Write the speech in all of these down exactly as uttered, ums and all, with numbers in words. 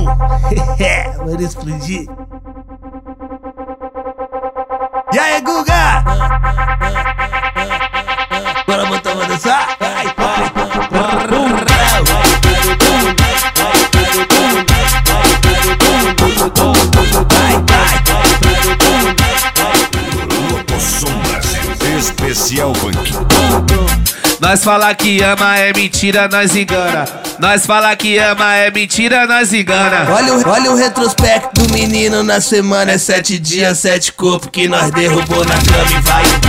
Pum. Bora explodir. E aí, Guga? Bora botar pra dançar? Vai, vai. Especial Funk. Nós fala que ama é mentira, nós engana. Nós fala que ama é mentira, nós engana. Olha o, olha o retrospecto do menino na semana. É sete dias, sete corpos que nós derrubou na cama e vai e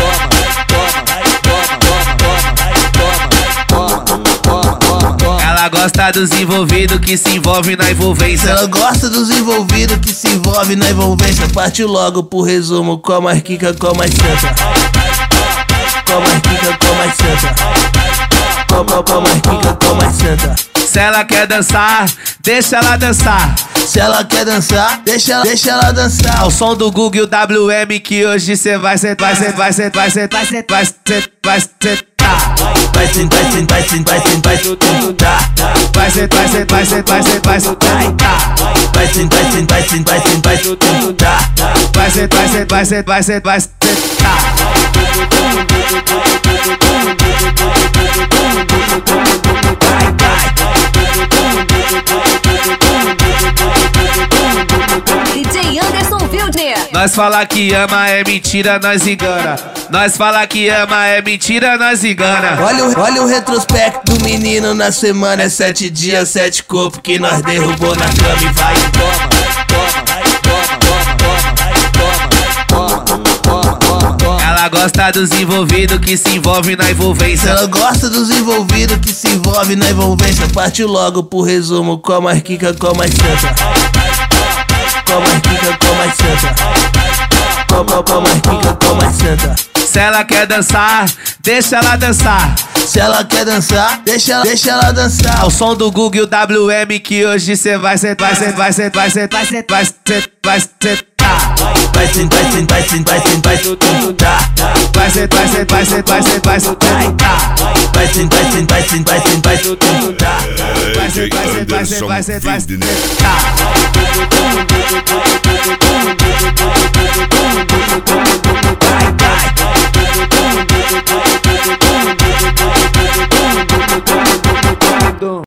toma. Ela gosta dos envolvidos que se envolve na envolvência. Ela gosta dos envolvidos que se envolve na envolvência. Partiu logo pro resumo, com mais quica, com mais senta. Com mais quica, com mais senta. Com, com, com mais quica, com mais senta. Se ela quer dançar, deixa ela dançar. Se ela quer dançar, deixa ela, deixa ela dançar. Ao som do Google e o W M que hoje cê vai sentar, vai sentar, vai sentar, vai sentar, vai sentar, vai sentar. Vai sentar, vai sentar, vai sentar, vai sentar, vai sentar. Vai sentar, vai sentar, vai sentar, vai sentar, vai sentar. Vai sentar, vai sentar, vai sentar, vai sentar, vai sentar. Vai sentar, vai sentar, vai sentar, vai sentar, vai sentar. D J Anderson Wildner. Nós fala que ama é mentira, nós engana. Nós fala que ama é mentira, nós engana. Olha o, olha o retrospecto do menino na semana. É sete dias, sete corpos que nós derrubou na cama e vai e toma. Ela gosta dos envolvidos que se envolve na envolvência. Ela gosta dos envolvidos que se envolve na envolvência. Partiu logo pro resumo, com mais quica, com mais senta. Com mais quica, com mais senta. Com, com, com mais quica, com mais senta. Se ela quer dançar, deixa ela dançar. Se ela quer dançar, deixa ela, deixa ela dançar. Ao som do Google e o W M que hoje cê vai sentar, vai sentar, vai sentar, vai sentar, vai sentar, vai sentar. Vai sentar, vai sentar, vai sentar, vai sentar, vai sentar. Vai sentar, vai sentar, vai sentar, vai sentar, vai sentar. Vai sentar, vai sentar, vai sentar, vai sentar, vai sentar. Vai sentar, vai sentar, vai sentar, vai sentar, vai sentar.